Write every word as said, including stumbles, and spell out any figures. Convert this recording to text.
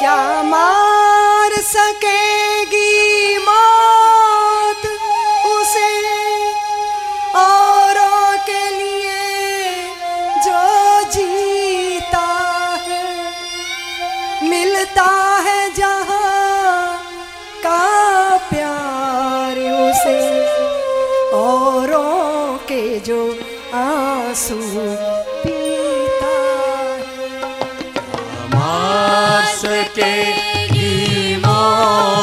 क्या मार सकेगी मौत उसे, औरों के लिए जो जीता है। मिलता है जहां का प्यार उसे, औरों के जो आंसू पीता है। मार सके